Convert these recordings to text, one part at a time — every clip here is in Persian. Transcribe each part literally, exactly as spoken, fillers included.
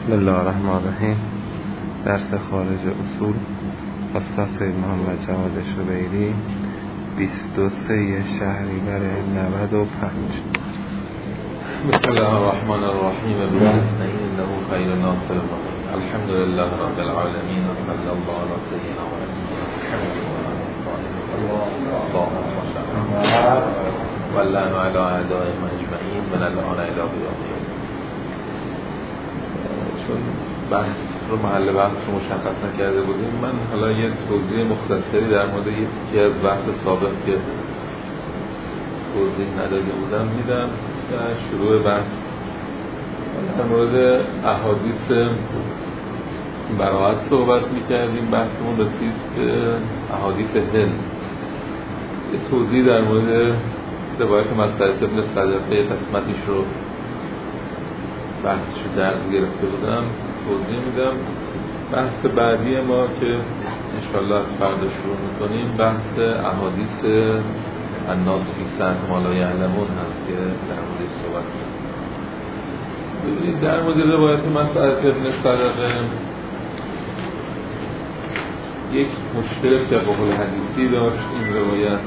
بسم الله الرحمن الرحیم. درس خارج اصول استاد سید محمد جواد شبیری، بیست و سه شهریور نود و پنج. بسم الله الرحمن الرحیم. بنستعین انه خیر ناصر الحمد لله رب العالمین و صلی الله علی سیدنا و نبینا و اللعن علی اعدائهم اجمعین من الان الی قیام الدین. چون بحث رو محل بحث رو مشخص نکرده بودیم، من حالا یه توضیح مختصری در مورد یکی از بحث سابق که توضیح نداده بودم میدم در شروع بحث. در مورد احادیث براءت صحبت میکردیم، بحثمون رسید به احادیث هند. یه توضیح در مورد روایت مسعود ابن صدقه قسمتیش رو بحثش رو درز گرفته بودم توضیح میدم. بحث بعدی ما که انشاءالله از فردا شروع میکنیم بحث احادیث الناس فی صنع ما لا یعلمون هست که در موردش صحبت می‌کنیم. در مورد روایت مسعود ابن صدقه یک مشکل فقه الحدیثی داشت این روایت،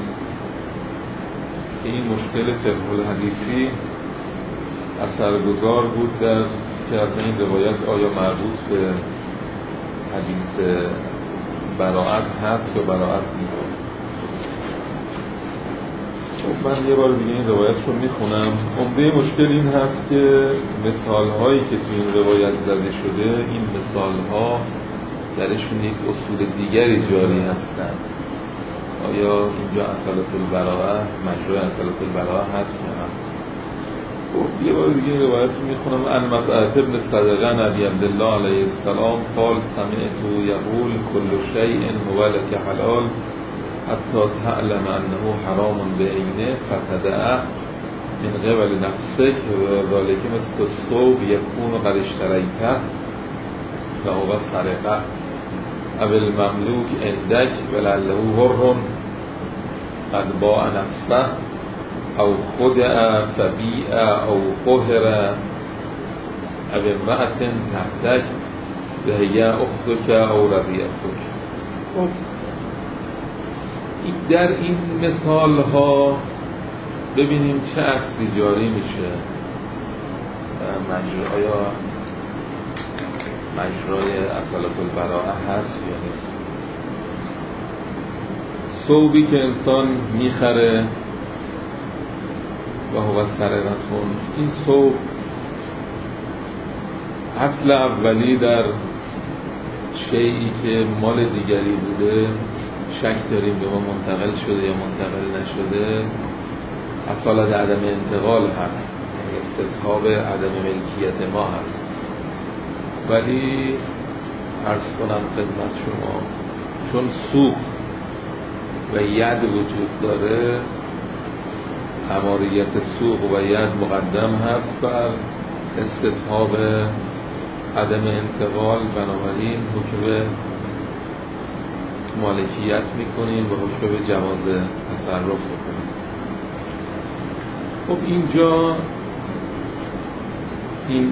که این مشکل فقه الحدیثی اثرگذار بود در که از این روایت آیا مربوط به حدیث براءت هست یا براءت نیست. خب من یه بار دیگه این روایت رو میخونم. عمده مشکل این هست که مثال هایی که تو این روایت زده شده، این مثال ها درشون یک اصول دیگری جاری هستند. آیا اینجا اصالت البراءه مجرای اصالت البراءه هست یا نه؟ خب یه بار دیگه این روایت رو میخونم. ان مسعود ابن صدقه نبی عبدالله علیه السلام قال سمعت یقول کل شیء هو لک حلال حتی تعلم انه حرام بعینه فتدعه من قبل نفسک و ذلك مثل الثوب یکون قد اشتریته و هو سرقه او المملوک عندک ولعله حر قد باع نفسه او خدع فبیع او قهر او امرأة تحتک بهیه اختک او رضیعتک. خب در این مثال ها ببینیم چه اصلی جاری میشه. مجرای آیا مجرای اصالت البراءه هست یا نیست. ثوبی که انسان میخره و هو سرقتون، این ثوب اصل اولی در شیئی که مال دیگری بوده شک داریم به ما منتقل شده یا منتقل نشده، اصالت عدم انتقال هست، یعنی استصحاب عدم ملکیت ما هست. ولی عرض کنم خدمت شما چون سوق و ید وجود داره، اماریت سوق و ید مقدم هست بر استصحاب عدم انتقال، بنابراین حکم مالکیت میکنیم و حکم به جواز تصرف میکنیم. خب اینجا این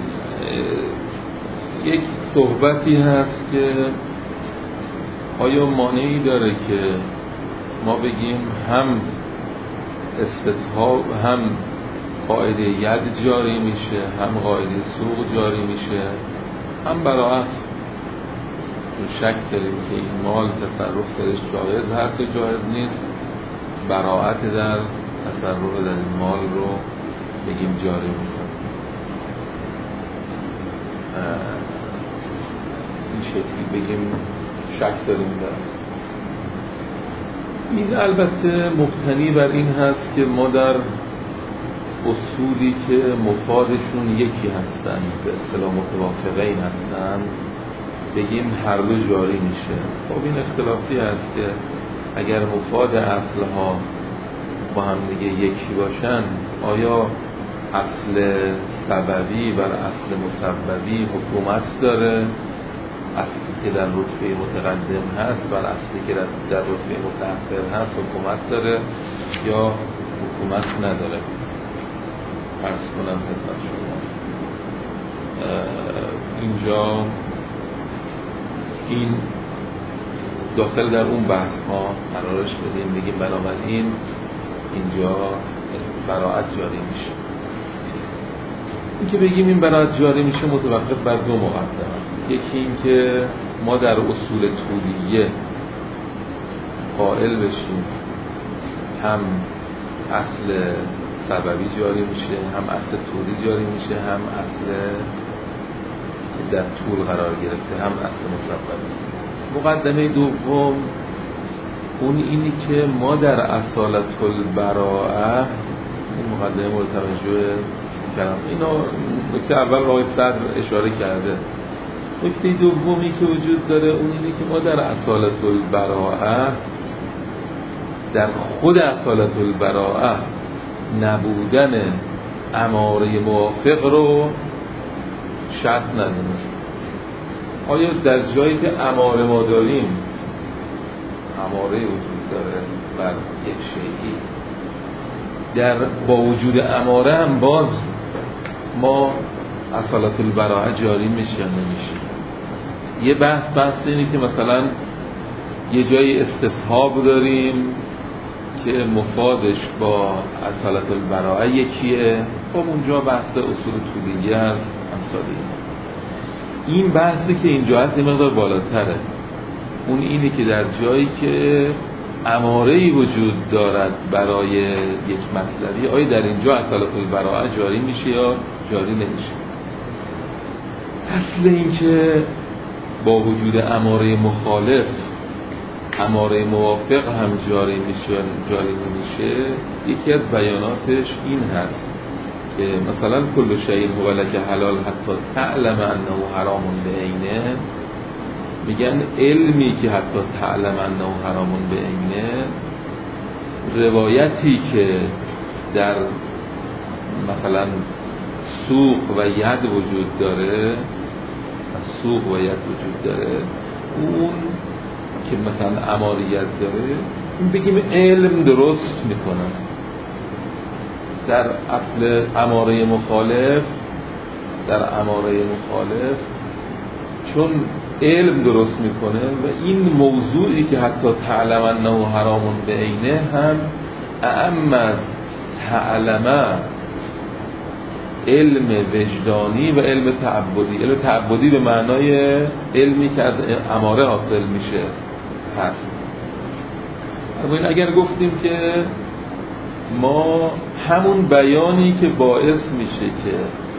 یک صحبتی هست که آیا مانعی داره که ما بگیم هم استصحاب هم قاعده ید جاری میشه، هم قاعده سوق جاری میشه، هم براءت. شک داریم که این مال تصرف درش جایز هست یا جایز نیست، براءت در تصرف در این مال رو بگیم جاری میکنه. این شکلی بگیم شک داریم در این. البته مبتنی بر این هست که ما در اصولی که مفادشون یکی هستن، به اصطلاح متوافقین هستن، بگیم هر دو جاری میشه. خب این اختلافی هست که اگر مفاد اصلها با هم دیگه یکی باشن، آیا اصل سببی بر اصل مسببی حکومت داره؟ اصلی که در رتبه متقدم هست بر اصلی که در رتبه متأخر هست حکومت داره یا حکومت نداره؟ عرض کنم خدمت شما اینجا این داخل در اون بحث ها قرارش بدیم، بگیم بنابراین اینجا براءت جاری میشه. این که بگیم این براءت جاری میشه متوقف بر دو مقدمه است. یکی این که ما در اصول طولیه قائل بشیم هم اصل سببی جاری میشه، هم اصل طولی جاری میشه، هم اصل که در طول قرار گرفته، هم اصل مسببی. مقدمه دوم اون اینی که ما در اصالت البراءه، این مقدمه مورد توجه کردم، اینو نکته اول آقای صدر اشاره کرده. نکته دومی که وجود داره اون اینه که ما در اصالت البراءه، در خود اصالت البراءه نبودن اماره موافق رو شرط نداریم. آیا در جایی که اماره ما داریم اماره وجود داره بر یک شیئی، در با وجود اماره هم باز ما اصالت البراءه جاری میشه یا نمیشه؟ یه بحث بحث اینه که مثلا یه جایی استصحاب داریم که مفادش با اصالت البراءه یکیه، خب اونجا بحث اصول طولیه هست امثال این. این بحثی که اینجا هست این مقدار بالاتره. اون اینه که در جایی که اماره‌ای وجود دارد برای یک مطلبی، آیا در اینجا اصالت البراءه جاری میشه یا جاری نمیشه؟ اصل این که با وجود اماره مخالف اماره موافق هم جاری میشه یا جاری نمیشه، یکی از بیاناتش این هست که مثلا کل شیء هو لک حلال حتی تعلم انه حرام بعینه، میگن علمی که حتی تعلم انه حرام بعینه، روایتی که در مثلا سوق و ید وجود داره، سوق و ید وجود داره، اون که مثلا اماریت داره، این بگیم علم درست میکنه. در اصل اماره مخالف در اماره مخالف چون علم درست میکنه و این موضوعی که حتی تعلم انه حرام بعینه هم اعم از تعلمه علم وجدانی و علم تعبدی. علم تعبدی به معنای علمی که از اماره حاصل میشه هست. اگر گفتیم که ما همون بیانی که باعث میشه که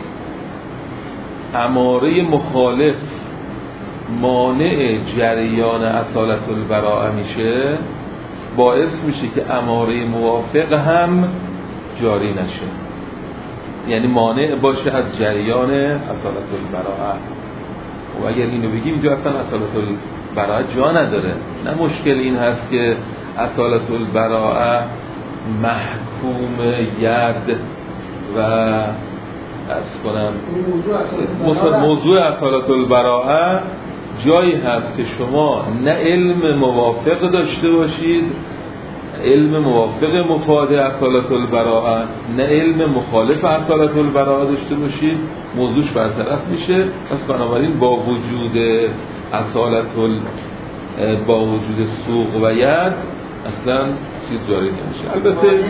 اماره مخالف مانع جریان اصالت البراءه میشه، باعث میشه که اماره موافق هم جاری نشه، یعنی مانع باشه از جریان اصالت البراءه. و اگر اینو بگیم اینجا اصلا اصالت البراءه جا نداره. نه مشکل این هست که اصالت البراءه محکوم ید و از کنم موضوع اصالت البراءه جایی هست که شما نه علم موافق داشته باشید، علم موافق مفاد اصالت البراءه، نه علم مخالف اصالت البراءه داشته باشید، موضوعش برطرف میشه. پس بنابراین با وجود اصالت با وجود سوق و ید اصلا چیز جاری نمیشه. البته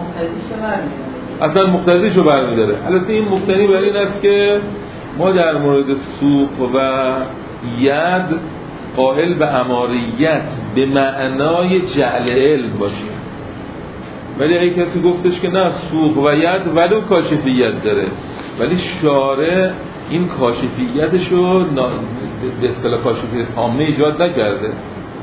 اصلا مقتضیشو برمیداره. البته این مقتضی بر این است که ما در مورد سوق و ید قائل به اماریت به معنای جعل علم باشیم. ولی اگه کسی گفتش که نه سوق و ید ولو کاشفیت داره، ولی شارع این کاشفیتشو به اصطلاح کاشفیت تامه ایجاد نکرده،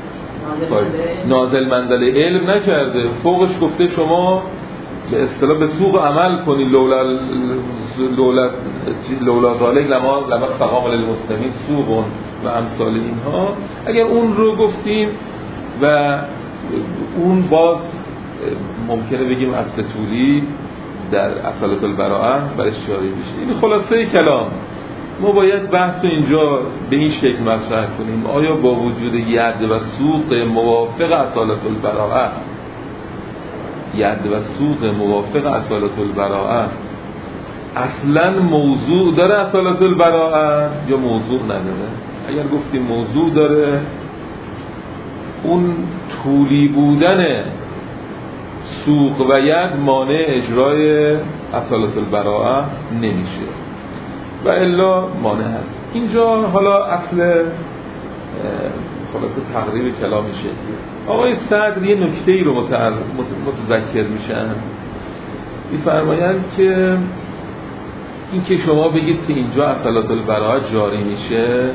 نازل منزله علم نکرده، فوقش گفته شما به اصطلاح به سوق عمل کنی، لولا لولا لولا ذالک لما لما استقام للمسلمین سوق و امثال اینها. اگر اون رو گفتیم و اون باز ممکنه بگیم اصل طولی در اصالت البراءه برش جاری بشه. این خلاصه کلام. ما باید بحث رو اینجا به این شکل مطرح کنیم: آیا با وجود ید و سوق موافق اصالت البراءه ید و سوق موافق اصالت البراءه اصلا موضوع داره اصالت البراءه یا موضوع نداره؟ اگر گفتیم موضوع داره، اون طولی بودن سوق و ید مانع اجرای اصالت البراءه نمیشه و الا مانع هست. اینجا حالا اصل خلاصه تقریب کلام شکلیه. آقای صدر یه نکته ای رو متذکر میشن، میفرمایند که این که شما بگید که اینجا اصالت البراءه جاری میشه،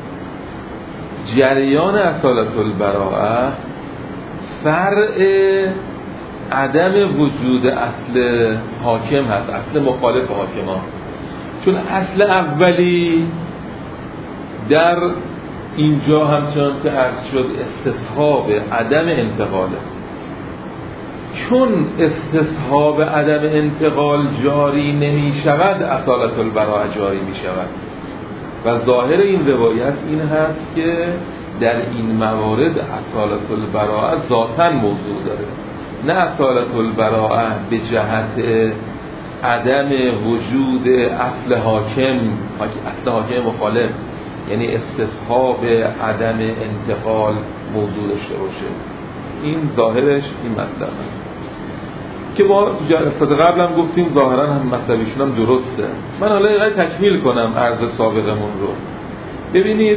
جریان اصالت البراءه فرع عدم وجود اصل حاکم هست، اصل مخالف حاکمان. چون اصل اولی در اینجا همچنان که عرض شد استصحاب عدم انتقاله. چون استصحاب عدم انتقال جاری نمی شود، اصالت البراءه جاری می شود و ظاهر این روایت این هست که در این موارد اصالت البراءه ذاتاً موضوع داره، نه اصالت البراءه به جهت عدم وجود اصل حاکم، اصل حاکم مخالف، یعنی استصحاب عدم انتقال موضوع داشته باشه. این ظاهرش این مطلب هست که ما جلسات قبل هم گفتیم ظاهرا هم مطلبیشون هم درسته. من حالا یه تکمیل کنم عرض سابقمون رو. ببینید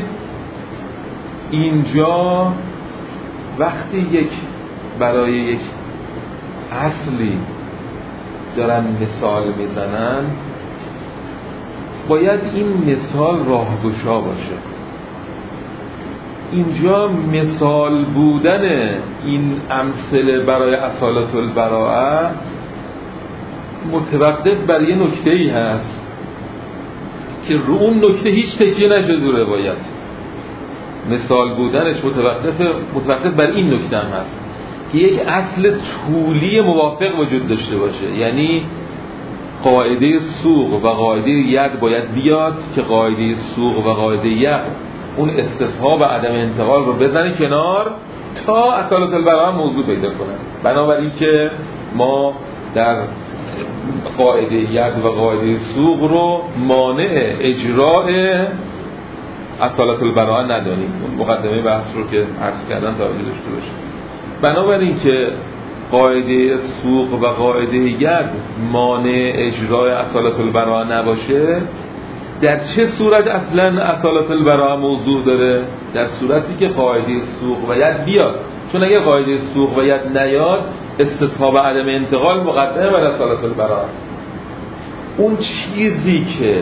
اینجا وقتی یک برای یک اصلی دارن مثال میزنن، باید این مثال راهگشا باشه. اینجا مثال بودن این امثله برای اصالت البراءه متوقف بر یه نکته‌ای هست که رو اون نکته هیچ تکیه نشده در روایت. مثال بودنش متوقف متوقف بر این نکته هم هست که یک اصل طولی موافق وجود داشته باشه، یعنی قاعده سوق و قاعده ید باید بیاد که قاعده سوق و قاعده ید اون استصحاب و عدم انتقال رو بزنه کنار تا اصالت البراءه موضوع پیدا کنه. بنابراین که ما در قاعده ید و قاعده سوق رو مانع اجراء اصالت البراءه ندانیم. اون مقدمه بحث رو که عرض کردن تا داشته باشیم. بنابراین که قاعده سوق و قاعده ید مانع اجرای اصالت البراءه نباشه، در چه صورت اصلا اصالت البراءه موضوع داره؟ در صورتی که قاعده سوق و ید بیاد. چون اگر قاعده سوق و ید نیاد، استصحاب عدم انتقال مقدمه بر اصالت البراءه است. اون چیزی که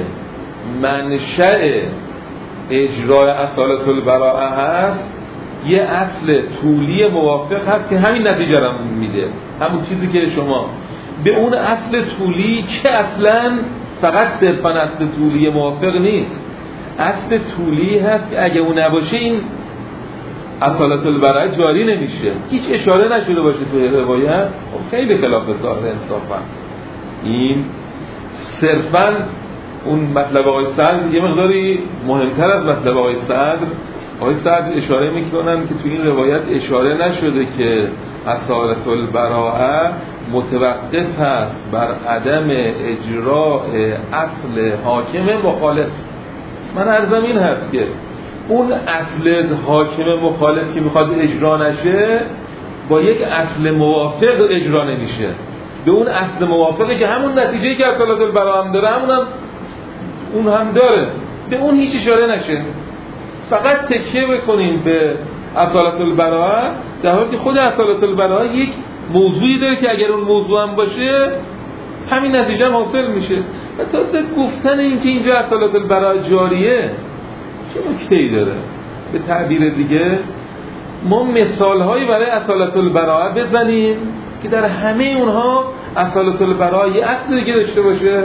منشأ اجرای اصالت البراءه هست یه اصل طولی موافق هست که همین نتیجه رو میده. همون چیزی که شما به اون اصل طولی که اصلا فقط صرفاً اصل طولی موافق نیست، اصل طولی هست که اگه اون نباشه این اصالت البراءه جاری نمیشه. هیچ اشاره نشده باشه توی روایت، خیلی خلاف ظاهر انصافا. این صرفاً اون مطلب آقای صدر یه مقداری مهمتر از مطلب آقای صدر. آقای صدر اشاره میکنن که توی این روایت اشاره نشده که اصالت البراءه متوقف هست بر عدم اجراء اصل حاکم مخالف. من عرضم این هست که اون اصل حاکم مخالف که میخواد اجرا نشه با یک اصل موافق اجرا نمیشه. به اون اصل موافقی که همون نتیجه‌ای که اصالت البراءه هم داره همون هم اون هم داره، به اون هیچ اشاره نشه. فقط تکیه بکنیم به اصالت البراءه، در حالی که خود اصالت البراءه یک موضوعی داره که اگر اون موضوع هم باشه همین نتیجه هم حاصل میشه. و تازه گفتن این که اینجا اصالت البراءه جاریه چه نکته‌ای داره؟ به تعبیر دیگه ما مثالهایی برای اصالت البراءه بزنیم که در همه اونها اصالت البراءه یه اصل دیگه داشته باشه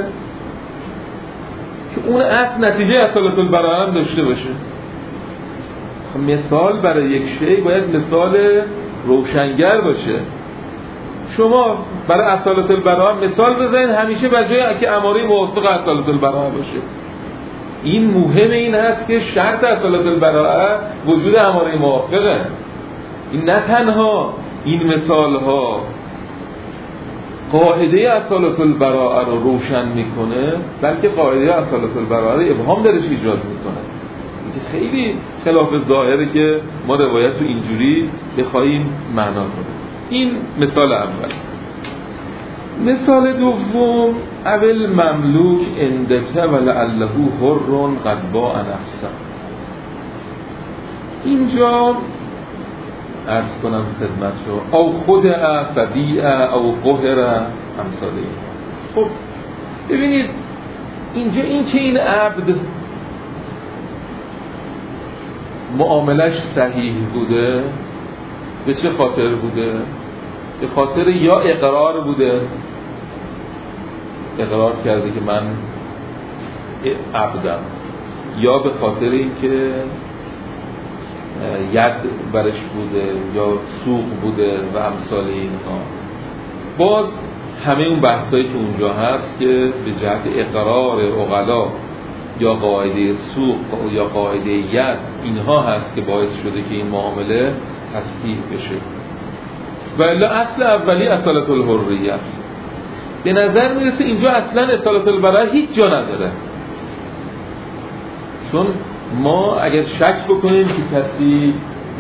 که اون اصل نتیجه اصالت البراءه هم داشته باشه. مثال برای یک شی باید مثال روشنگر باشه. شما برای اصالت البراءه مثال بزنید همیشه به جای که اماره موافق اصالت البراءه باشه. این مهم این هست که شرط اصالت البراءه وجود اماره موافقه. این نه تنها این مثال ها قاعده اصالت البراءه رو روشن میکنه، بلکه قاعده اصالت البراءه رو ابهام درش ایجاد میکنه. که خیلی خلاف ظاهره که ما روایت رو اینجوری بخوایم معنا کنیم. این مثال اول. مثال دوم، اول مملوک اندکه ولعله حر قد باع نفسه. اینجا عرض کنم خدمت رو او خود فبیع او قهر امثاله. خب ببینید اینجا این که این عبد معاملش صحیح بوده، به چه خاطر بوده؟ به خاطر یا اقرار بوده، اقرار کرده که من عبدم، یا به خاطر اینکه ید برش بوده یا سوق بوده و امثال اینها. باز همه اون بحثایی که اونجا هست که به جهت اقرار عقلا یا قاعده سوق یا قاعده ید اینها هست که باعث شده که این معامله تصحیح بشه. و الا اصل اولی اصالت الحریه است. به نظر میرسه اینجا اصلا اصالت البراءه هیچ جا نداره، چون ما اگر شک بکنیم که کسی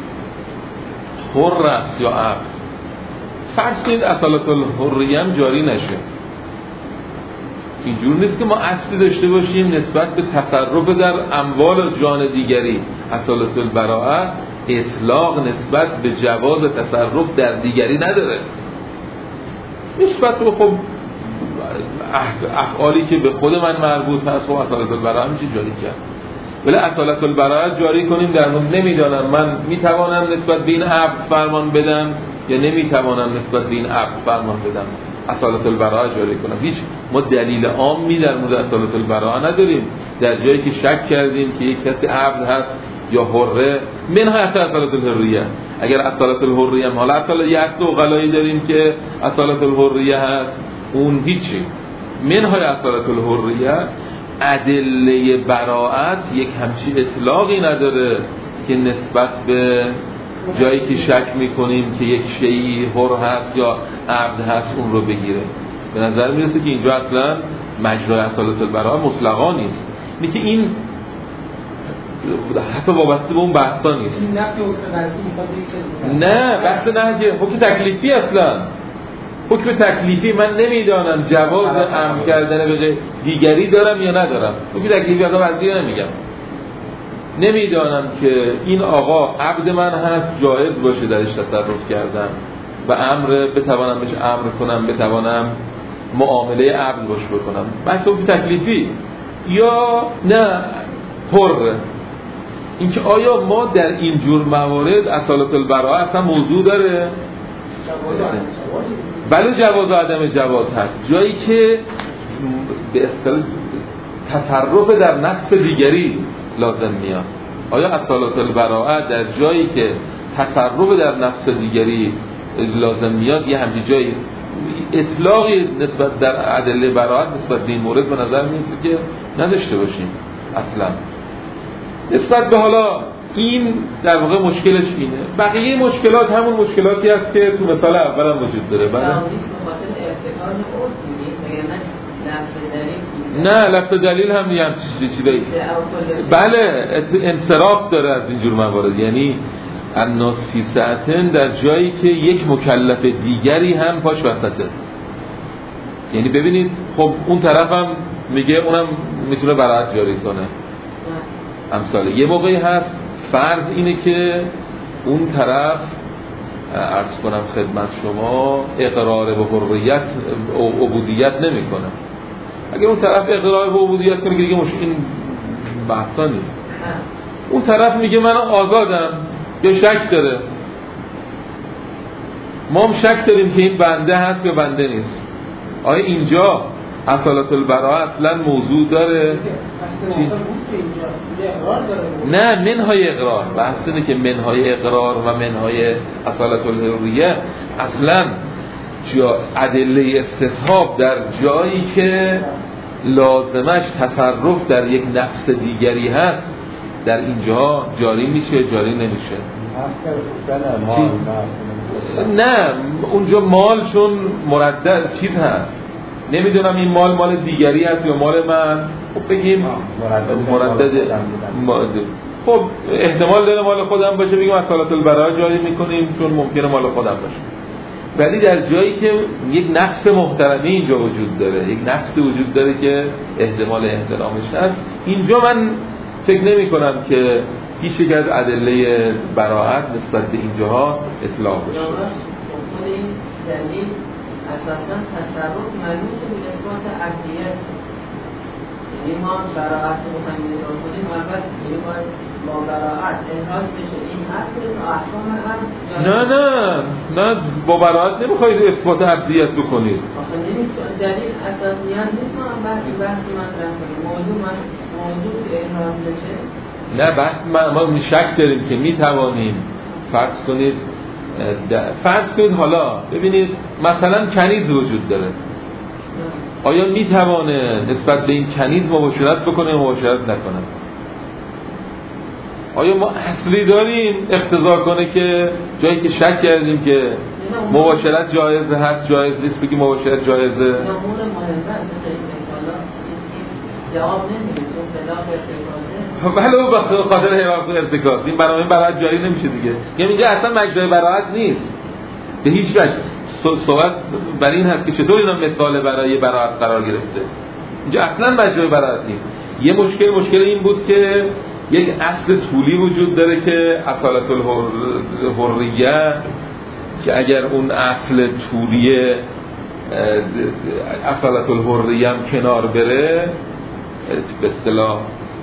حر است یا عبد، فرض کنید اصالت الحریه هم جاری نشه. اینجور نیست که ما اصلی داشته باشیم نسبت به تصرف در اموال جان دیگری. اصالت البراءه اطلاق نسبت به جواز تصرف در دیگری نداره. نسبت به خب افعالی که به خود من مربوط هست، خب اصالت البراءه میشه جاری کرد. ولی اصالت البراءه جاری کنیم در مورد نمیدانم من میتوانم نسبت به این عبد فرمان بدم یا نمیتوانم نسبت به این عبد فرمان بدم، اصالت البراءه جاری کنم. هیچ ما دلیل عامی در مورد اصالت البراءه نداریم. در جایی که شک کردیم که یک کسی عبد هست یا حره، منها اصالت الحریه. اگر اصالت الحریه حالا اصالت یه غلایی داریم که اصالت الحریه هست، اون هیچی. منهای اصالت الحریه ادله براءت یک همچی اطلاقی نداره که نسبت به جایی که شک میکنیم که یک شیئی حر هست یا عبد هست اون رو بگیره. به نظر میرسه که اینجا اصلا مجرای اصالت البراءه مطلقا نیست. اینه که این حتی وابسته به اون بحثا نیست. نه بحث نه که حکم تکلیفی، اصلا حکم تکلیفی من نمیدانم جواز امر کردن به دیگری دارم یا ندارم. حکم تکلیفی اصلا وضعی نمیگم، نمیدانم که این آقا عبد من هست جایز باشه درش تصرف کردن و امر بتوانم بهش امر کنم، بتوانم معامله عبد باش بکنم. بحث حکم تکلیفی یا نه حر. اینکه آیا ما در این جور موارد اصالت البراءه اصلا موضوع داره؟ بله جواز و عدم جواز هست. جایی که به اصطلاح تصرف در نفس دیگری لازم میاد. آیا اصالت البراءه در جایی که تصرف در نفس دیگری لازم میاد یه همچین جایی اطلاقی نسبت در ادله براءت نسبت به این مورد به نظر میاد که نداشته باشیم اصلا. نسبت به حالا این در واقع مشکلش اینه. بقیه مشکلات همون مشکلاتی هست که تو مثال اول هم وجود داره. بله نه لفظ دلیل هم یه همچین چیزایی بله انصراف داره از اینجور موارد. یعنی الناس فی ساعتن در جایی که یک مکلف دیگری هم پاش وسطه. یعنی ببینید خب اون طرف هم میگه اونم میتونه براءت جاری کنه امثاله. یه موقعی هست فرض اینه که اون طرف عرض کنم خدمت شما اقرار به حریت و عبودیت نمی کنه. اگه اون طرف اقرار به عبودیت کنه که دیگه مش این بحثا نیست. اون طرف میگه من آزادم یا شک داره، ما هم شک داریم که این بنده هست یا بنده نیست. آیا اینجا اصالت البراءه اصلا موضوع داره؟ نه منهای اقرار. بحث اینه که منهای اقرار و منهای اصالت الحریه اصلا ادله استصحاب در جایی که لازمش تصرف در یک نفس دیگری هست در اینجا جاری میشه جاری نمیشه. نه اونجا مال چون مردد چیز هست، نمیدونم این مال مال دیگری هست یا مال من، خب بگیم مردد. خب احتمال داره مال خودم باشه، بگیم اصالت البراءه جاری میکنیم چون ممکنه مال خودم باشه. ولی در جایی که یک نفس محترمی اینجا وجود داره، یک نفس وجود داره که احتمال احترامش هست، اینجا من فکر نمی کنم که هیچ یک از ادله براءت نسبت به اینجاها اطلاق بشه. این دلیل اساساً تصرف منوط به اثبات عبدیت، یعنی ما براءت مخواهیم نگاه کنیم اول یعنی ما با براءت انحاز بشه این اصل احکام هم. نه نه نه با براءت نمیخواید اثبات عبدیت بکنید. آخه نمیتونه دلیل اساسیان نیست ما بحثی بحثی مطرح کنیم، موضوع من موضوع انحاز بشه. نه بحث ما ما شک داریم که میتوانیم فرض کنید فرض کنید حالا ببینید مثلا کنیز وجود داره، آیا میتوانه نسبت به این کنیز مباشرت بکنه یا مباشرت نکنه؟ آیا ما اصلی داریم اقتضا کنه که جایی که شک کردیم که مباشرت جایزه هست جایز نیست بگیم مباشرت جایزه؟ امور مهمه جواب نمیده چون خلاف ارتکازه، ولو به خاطر حیوان ارتکاز این برای این براحت جاری نمیشه دیگه. یعنی اینجا اصلا مجرای براحت نیست به هیچ وجه. صحبت بر این هست که چطور اینا مثال برای براحت قرار گرفته. اینجا اصلا مجرای براحت نیست. یه مشکل مشکل این بود که یک اصل طولی وجود داره که اصالت الحریه، که اگر اون اصل طولی اصالت الحریه هم کنار بره به اصطلاح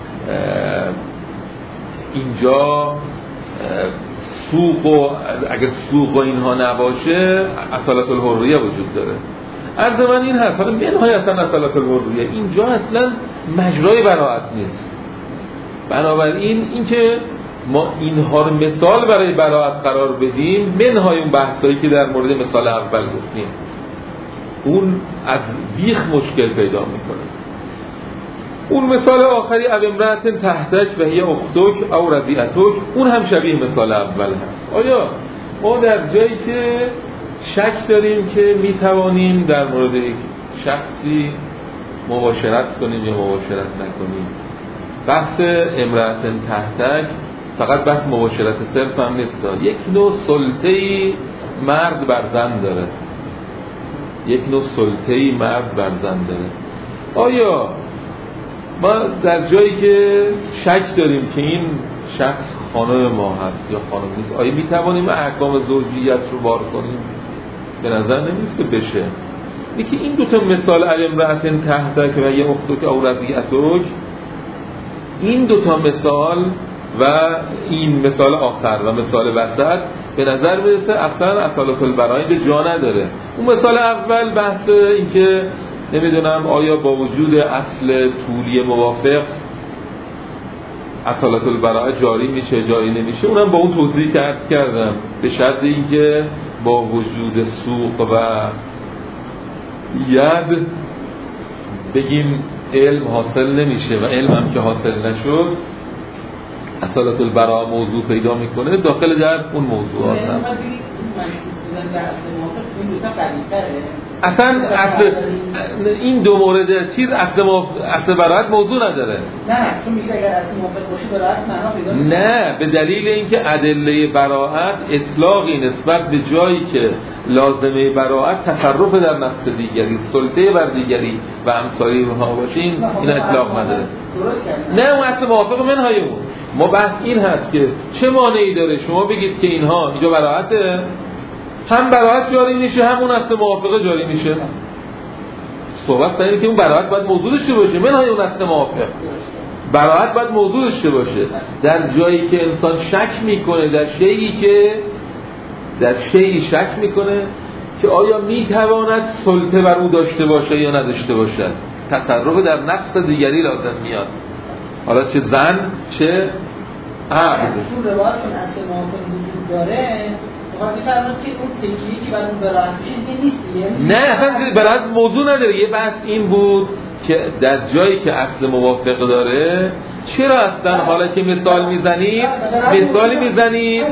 اینجا سوق و اگر سوق و اینها نباشه اصالت الحریه وجود داره. عرض من این هست حالا منهای اصلا اصالت الحریه اینجا اصلا مجرای براحت نیست. بنابراین اینکه ما اینها رو مثال برای براحت قرار بدیم منهای اون بحثایی که در مورد مثال اول گفتیم اون از بیخ مشکل پیدا میکنه. اون مثال آخری او امرأة تحتک و هی اختک او رضیعتک اون هم شبیه مثال اول هست. آیا ما در جایی که شک داریم که میتوانیم در مورد یک شخصی مباشرت کنیم یا مباشرت نکنیم، بحث امرأة تحتک فقط بحث مباشرت صرف هم نیست، یک نوع سلطه‌ای مرد بر زن داره، یک نوع سلطه‌ای مرد بر زن داره. آیا ما در جایی که شک داریم که این شخص خانم ما هست یا خانم نیست، آیا میتوانیم احکام زوجیت رو بار کنیم؟ به نظر نمیسته بشه. یکی این دوتا مثال امرأة تحتک و یه اختک او رضیعتک، این دوتا مثال و این مثال آخر و مثال وسط به نظر میرسه اصلا اصالت البراءه به جا نداره. اون مثال اول بحث این که نمیدونم آیا با وجود اصل طولی موافق اصالت البراءه جاری میشه جاری نمیشه، اونم با اون توضیح که عرض کردم به شرط اینکه با وجود سوق و ید بگیم علم حاصل نمیشه و علم هم که حاصل نشد اصالت البراءه موضوع پیدا میکنه داخل در اون موضوعات هم. اصلا اصل این دو مورد چیز اصل موف... اصل براحت موضوع نداره. نه چون میگه اگر اصل موافق باشه براحت معنا پیدا نمیکنه. نه به دلیل اینکه ادله براحت اطلاقی نسبت به جایی که لازمه براحت تصرف در نفس دیگری سلطه بر دیگری و امثالی اونها باشه این این اطلاق نداره. نه اون اصل موافق منهای اون. ما بحث این هست که چه مانعی داره شما بگید که اینها اینجا براحته، هم براحت جاری میشه هم اون اصل موافقه جاری میشه. صحبت سر اینه که اون براحت باید موضوع داشته باشه، منهای اون اصل موافق براحت باید موضوع داشته باشه. در جایی که انسان شک میکنه در شیئی که در شیئی شک میکنه که آیا میتواند سلطه بر او داشته باشه یا نداشته باشد، تصرف در نفس دیگری لازم میاد، حالا چه زن چه عقل. چون روایت چون اصل موافق وجود داره فقط می‌فرماد که اون تکیه‌ای که بعد اون براحت میشه نیست. نه اصلا براحت موضوع نداره. یه بحث این بود که در جایی که اصل موافق داره چرا اصلا حالا که مثال میزنید مثالی میزنید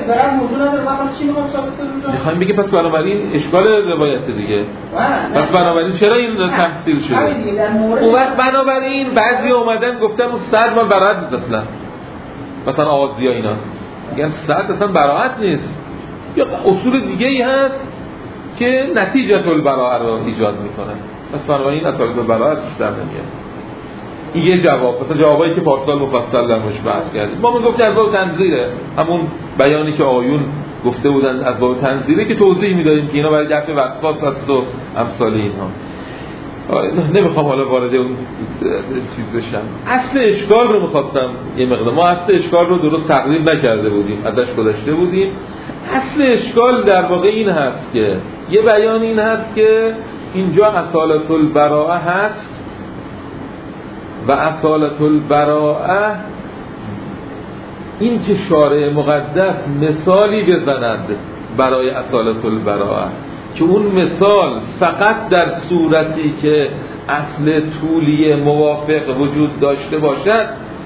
میخوایم بگیم پس بنابراین اشکال روایت دیگه، پس بنابراین چرا این تفسیر شده؟ اون وقت بنابراین بعضی اومدن گفتن اون صد من براعت نیست اصلا، مثلا آغازی ها اینا میگن صد اصلا براعت نیست، یا اصول دیگه ای هست که نتیجه البراءه رو ایجاد میکنه، پس بنابراین اصلا براعت بیشتر نمیاد. این یه جواب، مثلا جوابایی که پارسال مفصل در موردش بحث کردیم. ما من گفتیم از باب تنزیره، همون بیانی که آیون گفته بودن از باب تنزیره که توضیح میدادیم که اینا برای دفع وسواس هست و امثال اینها. نمیخوام حالا وارد اون چیز بشم. اصل اشکال رو میخواستم یه مقدار، ما اصل اشکال رو درست تقریب نکرده بودیم، ازش گذشته بودیم. اصل اشکال در واقع این هست که یه بیان این هست که اینجا اصالت البراءه هست و اصالت البراءه این که شارع مقدس مثالی بزند برای اصالت البراءه که اون مثال فقط در صورتی که اصل طولی موافق وجود داشته باشد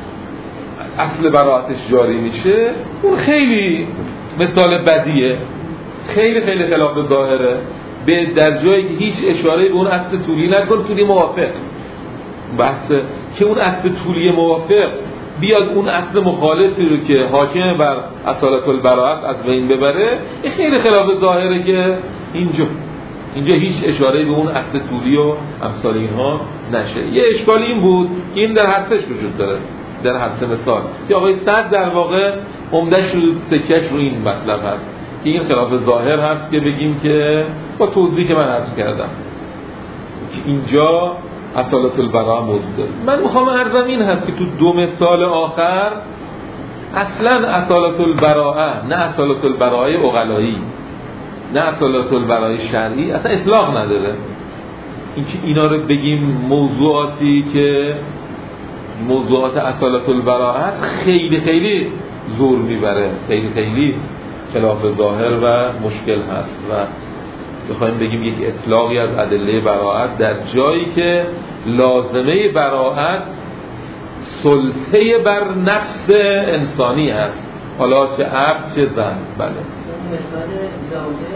اصل براءتش جاری میشه، اون خیلی مثال بدیه، خیلی خیلی خلاف ظاهره، به در جایی که هیچ اشاره به اون اصل طولی نکن، طولی موافق بحث که اون اصل طولی موافق بیاد اون اصل مخالفی رو که حاکم بر اصالت البراءت از بین ببره، این خیلی خلاف ظاهره که اینجا اینجا هیچ اشاره به اون اصل طولی و امثال اینها نشه. یه اشکال این بود که این در هر سهش وجود داره، در هر سه مثال که آقای صد در واقع عمده‌اش رو تکیه‌اش رو این مطلب هست که این خلاف ظاهر هست که بگیم که با توضیحی که من عرض کردم که اینجا اصالت البراءه موجود داره. من میخوام عرضم این هست که تو دو مثال آخر اصلا اصالت البراءه، نه اصالت البراءه عقلایی، نه اصالت البراءه شرعی، اصلا اطلاق نداره. اینکه اینا رو بگیم موضوعاتی که موضوعات اصالت البراءه هست خیلی خیلی زور میبره، خیلی خیلی خلاف ظاهر و مشکل هست و بخوایم بگیم یک اطلاقی از ادله براءت در جایی که لازمه براءت سلطه بر نفس انسانی هست، حالا چه عبد چه زن. بله مثال زوجه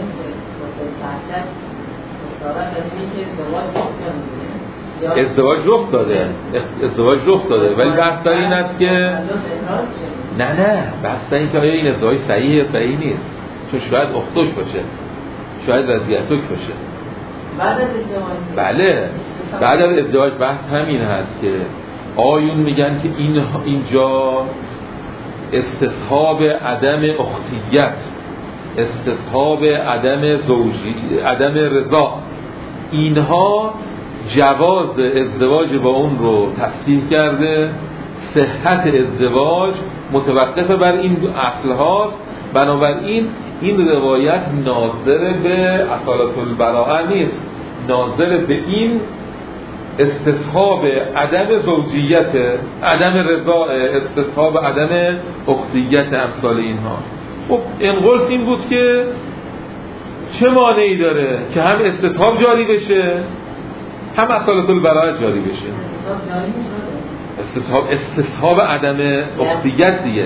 که ازدواج رخ داده، ازدواج رخ داده ولی بحث این است که نه نه بحث این که آیا این ازدواج صحیحه یا صحیح نیست، چون شاید اختوش باشه، شاید وضعیتک باشه. بعد از ازدواج بله بعد از ازدواج بحث همین هست که آیون میگن که این اینجا استصحاب عدم اختیت، استصحاب عدم زوجی، عدم رضا، اینها جواز ازدواج با اون رو تصحیح کرده، صحت ازدواج متوقف بر این اصل هاست. بنابراین این روایت ناظر به اصالت البراءه نیست، ناظر به این استصحاب عدم زوجیت، عدم رضا، استصحاب عدم اختیت امثال اینها. خب انقلت این بود که چه مانعی داره که هم استصحاب جاری بشه هم اصالت البراءه جاری بشه. استصحاب استصحاب عدم اختیت دیگه،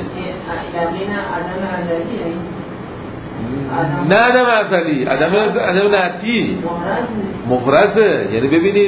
نه عدم ازلی، عدم عدم نعتی محرزه. یعنی ببینید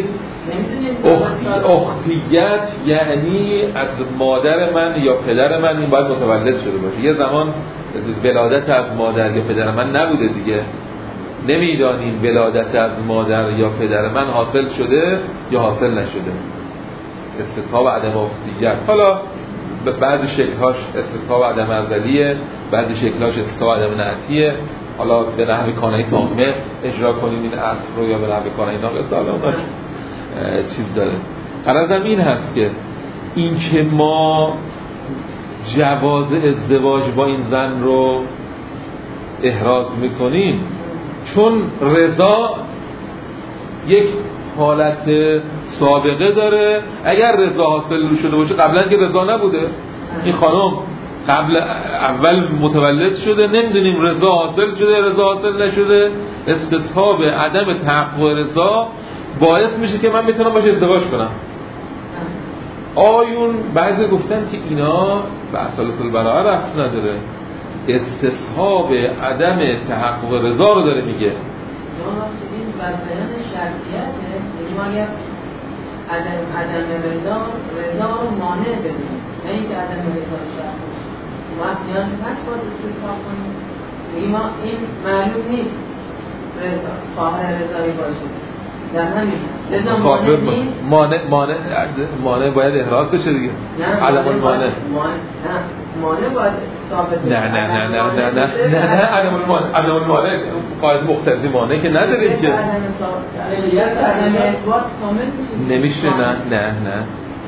اختیت یعنی از مادر من یا پدر من این باید متولد شده باشه. یه زمان ولادت از مادر یا پدر من نبوده دیگه، نمیدانیم ولادت از مادر یا پدر من حاصل شده یا حاصل نشده. استصحاب عدم اختیت حالا به بعضی شکل‌هاش استصحاب عدم ازلیه، بعضی شکل‌هاش استصحاب عدم نعتیه. حالا به نحو کانایی تامه اجرا کنیم این اصل رو یا به نحو کانایی ناقص، حالا اوناش چیز داره. غرضم این هست که این که ما جواز ازدواج با این زن رو احراز میکنیم چون رضا یک حالت سابقه داره. اگر رضا حاصل شده باشه، قبلا که رضا نبوده، این خانم قبل اول متولد شده، نمیدونیم رضا حاصل شده رضا حاصل نشده، استصحاب عدم تحقق رضا باعث میشه که من بتونم باشه ازدواج کنم. آیون بعضی گفتن که اینا به اصالت البراءه رفت نداره، استصحاب عدم تحقق رضا رو داره میگه. این بر بیان شرطیته، یعنی ما اگر عدم عدم رضا رضا رو مانع ببینیم، نه اینکه عدم رضا شرط ما نیاز هست باید استثبات کنیم. یعنی ما این معلوم نیست رضا خواهر رضایی باشه، در همین رضا مانع نیست. مانع مانع مانع باید احراز بشه دیگه. عدم المانع نه مانع باید ثابت بشه. نه نه نه نه نه نه نه نه عدم المانع عدم المانع قاعده مقتضی مانع که نداریم که. عدم اثبات کامل نمیشه. نه نه نه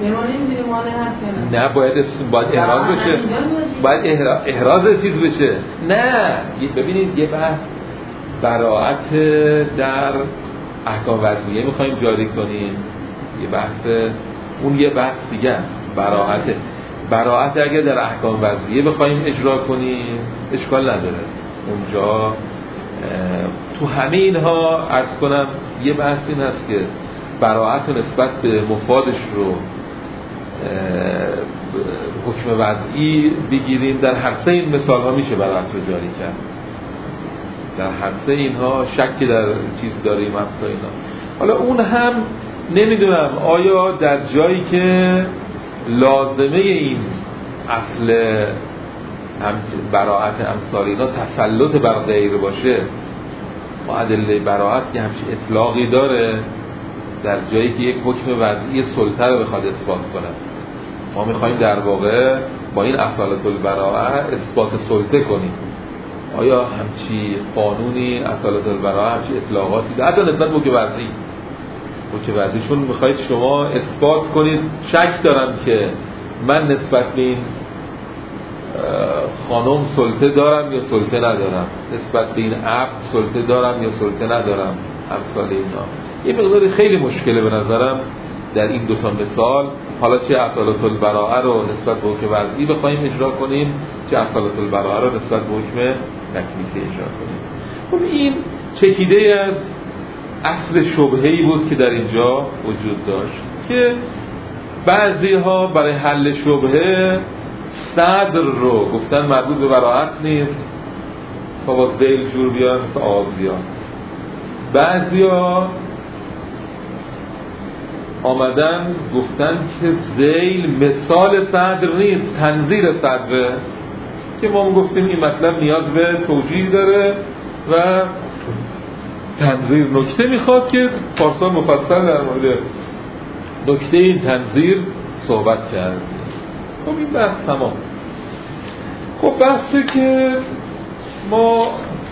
نه باید باید احراز بشه، باید احراز چیز بشه. نه ببینید یه بحث براءت در احکام وضعیه میخوایم جاری کنیم، یه بحث اون یه بحث دیگه است. براءت براءت اگر در احکام وضعیه بخوایم اجرا کنیم اشکال نداره. اونجا تو همه اینها عرض کنم یه بحث این هست که براءت نسبت به مفادش رو حکم وضعی بگیریم. در هر سه این مثال ها میشه براءت رو جاری کرد، در هر سه اینها شکی در چیز داریم افسا اینا. حالا اون هم نمیدونم آیا در جایی که لازمه این اصل براءت امثال اینا تسلط بر غیر باشه، معادله براءت که همچین اطلاقی داره در جایی که یک حکم وضعی سلطه رو بخواد اثبات کنه. ما میخوایم در واقع با این اصالت البراءه اثبات سلطه کنیم. آیا همچی قانونی اصالت البراءه همچی اطلاقاتی داره؟ حتی نسبت به حکم وضعی حکم وضعی چون میخواید شما اثبات کنید شک دارم که من نسبت به این خانم سلطه دارم یا سلطه ندارم، نسبت به این عبد سلطه دارم یا سلطه ندارم، امثال اینا. یه مقداری خیلی مشکله به نظرم در این دوتا مثال. حالا چه اصالت البراءه رو نسبت به حکم وضعی بخوایم اجرا کنیم، چه اصالت البراءه رو نسبت به حکم تکلیفی اجرا کنیم. خب این چکیده از اصل شبهه‌ای بود که در اینجا وجود داشت که بعضی ها برای حل شبهه صدر رو گفتن مربوط به براءت نیست تا با ذیل جور بیان مثل آزیان. بعضی ها آمدن گفتن که ذیل مثال صدر نیست، تنظیر صدره، که ما گفتیم این مطلب نیاز به توجیه داره و تنظیر نکته میخواد که پارسال مفصل در مورد نکته این تنظیر صحبت کرد. خب این بحث تمام. خب بحثی که ما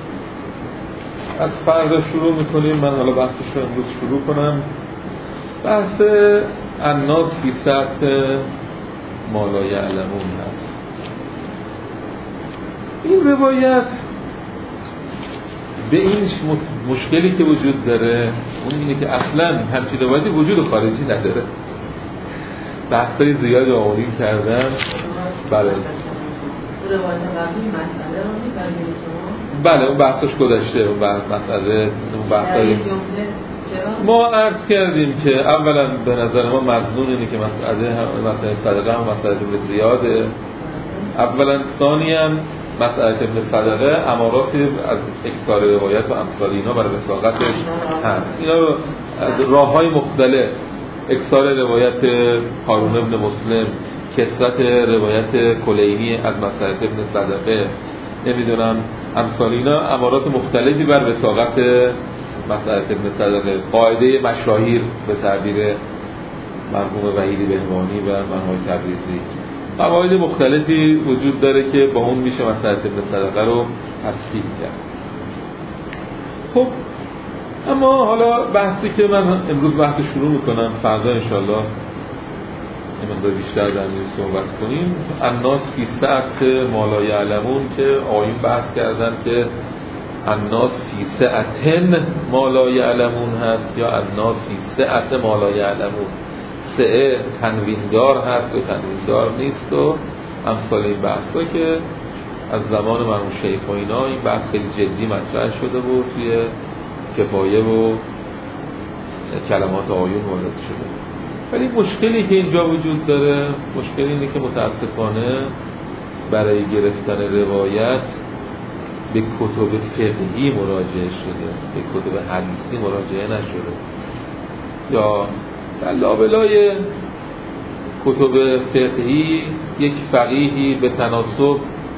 از فردا شروع میکنیم، من حالا بحثش رو امروز شروع کنم. بحث الناس فی سطح ما لا یعلمون هست. این روایت به این مشکلی که وجود داره اون اینه که اصلا همچین روایتی وجود خارجی نداره. بحثای زیادی آمودین کردن. بله بله اون بحثش گذشته، اون مسئله اون بحثای ما عرض کردیم که اولا به نظر ما مظنون اینه که مسئله مسئله صدقه هم مسئله ابن زیاده اولا. ثانیاً مسئله ابن صدقه اماراتی از اکثار روایت و امثال اینا برای وثاقتش هست. اینا رو از راه‌های مختلف، اکثار روایت هارون ابن مسلم، کثرت روایت کلینی از مسئله ابن صدقه، نمیدونم امثال اینا امارات مختلفی بر وثاقت مسئله ابن صدقه. قاعده مشاهیر به تعبیر مرحوم وحیدی بهبانی و منهای تبریزی، قواعد مختلفی وجود داره که با اون میشه مسئله ابن صدقه رو تصحیح کرد. خب اما حالا بحثی که من امروز بحث شروع میکنم، فردا انشالله یه مقدار بیشتر در موردش صحبت کنیم. الناس فی سعة ما لا یعلمون که آیون بحث کردن که الناس فی سعة ما لا یعلمون هست یا الناس فی سعة ما لا یعلمون. سعه تنویندار هست و تنویندار نیست و امثال این بحثا که از زمان مرحوم شیخ و اینا این بحث خیلی جدی مطرح شده بود، توی کفایه و کلمات آیون وارد شده. ولی مشکلی که اینجا وجود داره، مشکل اینه که متاسفانه برای گرفتن روایت به کتب فقهی مراجعه شده، به کتب حدیثی مراجعه نشده، یا در لابلای کتب فقهی یک فقیهی به تناسب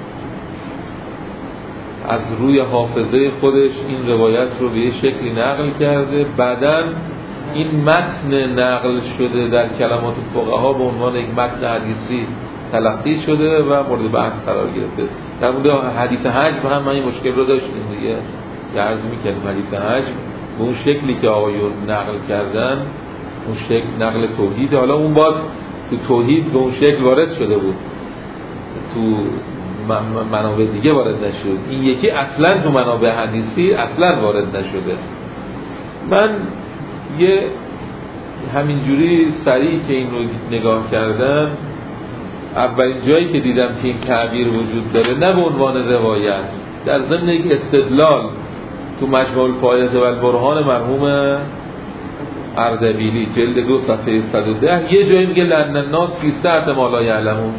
از روی حافظه خودش این روایت رو به یه شکلی نقل کرده، بعداً این متن نقل شده در کلمات فقها به عنوان یک متن حدیثی تلقی شده و مورد بحث قرار گرفته. در مورد حدیث حجم هم ما این مشکل رو داشتیم دیگه، عرض می‌کردیم حدیث حجم به اون شکلی که آقایون نقل کردن، اون شکل نقل توحید، حالا اون باز تو توحید به اون شکل وارد شده بود، تو منابع دیگه وارد نشد. این یکی اصلا تو منابع حدیثی اصلا وارد نشده. من یه همینجوری سریع که این رو نگاه کردم، اولین جایی که دیدم که این تعبیر وجود داره نه به عنوان روایت، در ضمن یک استدلال تو مجموع الفائده و البرهان مرحوم اردبیلی جلد دو صفحه صد و ده، یه جایی میگه لأن الناس فی سعة ما لا یعلمون.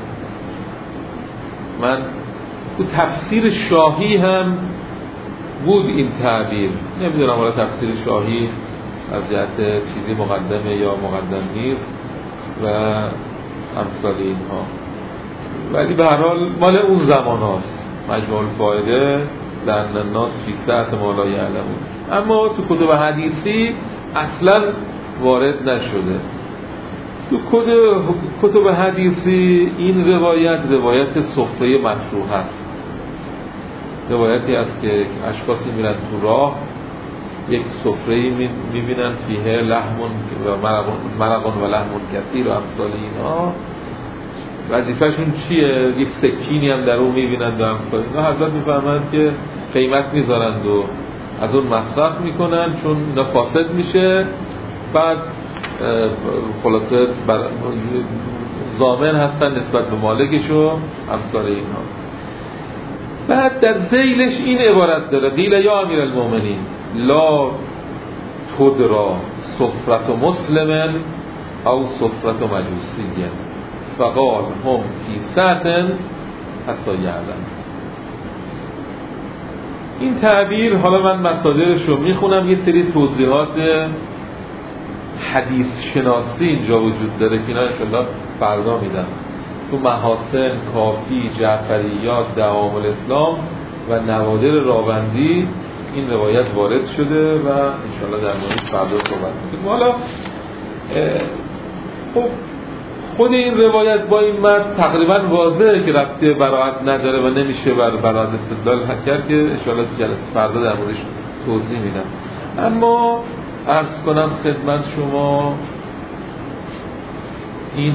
من تو تفسیر شاهی هم بود این تعبیر، نمیدونم حالا تفسیر شاهی از جهت چیزی مقدمه یا مقدم نیست و امثال اینها، ولی به هر حال مال اون زمان هاست. مجموع الفائده لأن الناس فی سعة ما لا یعلمون، اما تو کتب حدیثی اصلا وارد نشده. تو کتب حدیثی این روایت روایت سفره مطروح هست، روایتی است که اشخاصی میرن تو راه، یک سفره‌ای میبینن فیه لحم و مرق و لحم کثیر و امثال اینا، وظیفه‌شون چیه؟ یک سکینی هم در اون میبینن و امثال اینا. حضرت میفهمند که قیمت میذارند و از اون مصرف میکنن چون اینا فاسد میشه، بعد خلاصه ضامن هستن نسبت به مالکش و امثال اینها. بعد در ذیلش این عبارت داره: قیل یا امیر المؤمنین لا تدرا سفرت مسلم او سفرت مجوسی، فقال هم فی سعة حتی یعلم. این تعبیر، حالا من مصادرش رو میخونم، یه سری توضیحات حدیث شناسی اینجا وجود داره که اینا انشاءالله فردا میدم. تو محاسن، کافی، جعفریات، دعوام الاسلام و نوادر راوندی این روایت وارد شده و انشاءالله در مورد فردا صحبت می‌کنیم. حالا خب خود این روایت با این متن تقریبا واضحه که ربطی براءت نداره و نمیشه بر براءت استدلال کرد که انشاءالله تو جلسه فردا در موردش توضیح میدم. اما عرض کنم خدمت شما این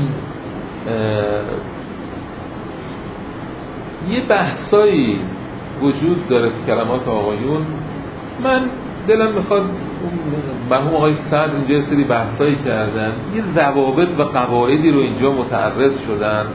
یه بحثایی وجود داره تو کلمات آقایون. من دلم میخواد مرحوم آقای سعد اینجا سری بحثایی کردن، یه ضوابط و قواعدی رو اینجا متعرض شدن،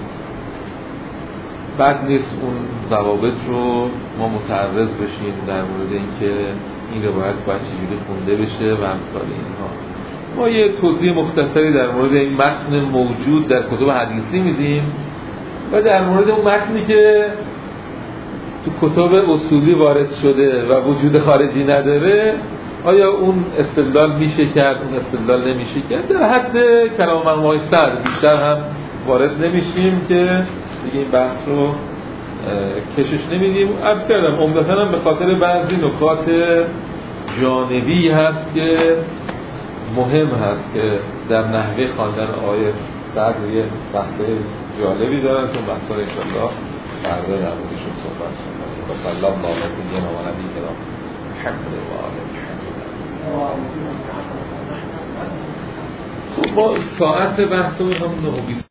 بد نیست اون ضوابط رو ما متعرض بشیم در مورد اینکه این روایت باید چجوری خونده بشه و امثال اینها. ما یه توضیح مختصری در مورد این متن موجود در کتب حدیثی میدیم و در مورد اون متنی که تو کتب اصولی وارد شده و وجود خارجی نداره، آیا اون استدلال میشه کرد، اون استدلال نمیشه کرد. در حد کلام مرحوم آقای سعد بیشتر هم وارد نمیشیم که دیگه این بحث رو کشش نمیدیم. عرض کردم عمدتاً به خاطر بعضی نکات جانبی هست که مهم هست که در نحوه خواندن آقای سعد یه بحث جالبی دارن که بحثا رو انشاءالله فردا در موردشون صحبت کنیم. و صلی الله علیه و آله و محمد و آله. خب با ساعت بحثمون هم نه و بیست